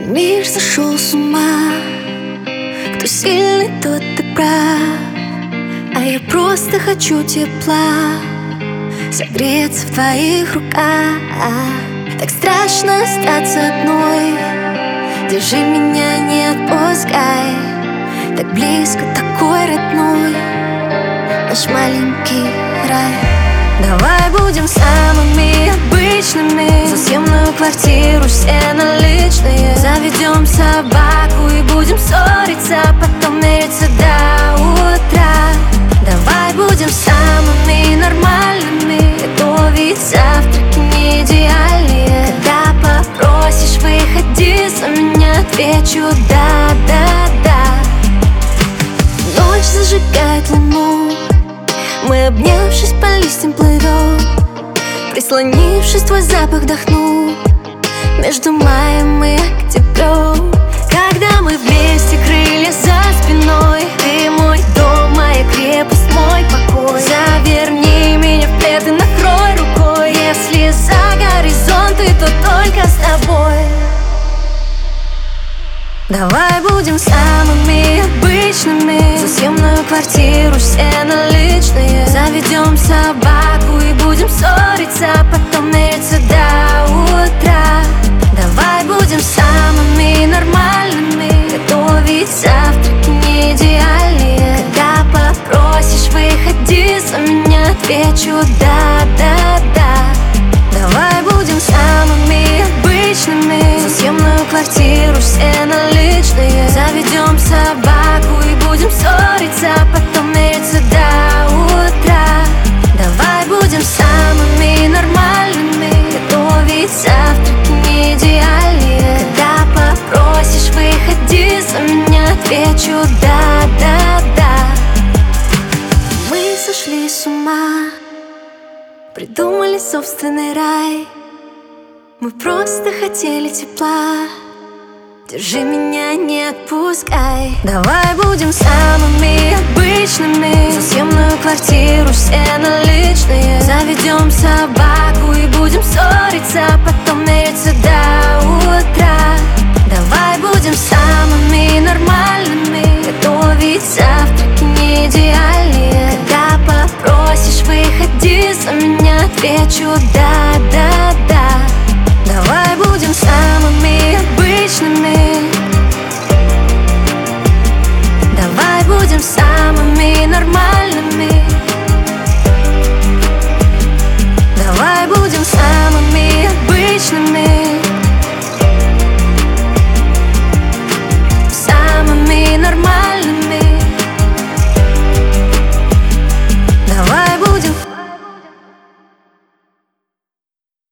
Мир сошел с ума. Кто сильный, тот и прав. А я просто хочу тепла, согреться в твоих руках. Так страшно остаться одной. Держи меня, не отпускай. Так близко, такой родной наш маленький рай. Давай будем самыми обычными. За съемную квартиру все наличные. Заведем собаку и будем ссориться, потом мириться до утра. Давай будем самыми нормальными. Готовить завтраки не идеальные. Когда попросишь, выходи за меня, отвечу да, да, да. Ночь зажигает луну. Мы, обнявшись, по листьям плывем. Прислонившись, твой запах вдохну. Между маем и октябрем. Когда мы вместе, крылья за спиной. Ты мой дом, моя крепость, мой покой. Заверни меня в плед и накрой рукой. Если за горизонты, то только с тобой. Давай будем самыми обычными. За съемную квартиру все наличные. Заведем собаку и будем ссориться, потом мириться до утра. Давай будем самыми нормальными. Готовить завтраки не идеальные. Когда попросишь, выходи за меня, отвечу да, да, да. Давай будем самыми обычными. За съемную квартиру все наличные. Заведем собаку и будем ссориться, потом мириться до утра. Давай будем самыми нормальными. Готовить завтраки не идеальные. Когда попросишь, выходи за меня, отвечу да, да, да. Мы сошли с ума, придумали собственный рай. Мы просто хотели тепла. Держи меня, не отпускай. Давай будем самыми обычными. За съемную квартиру все наличные. Заведем собаку и будем ссориться,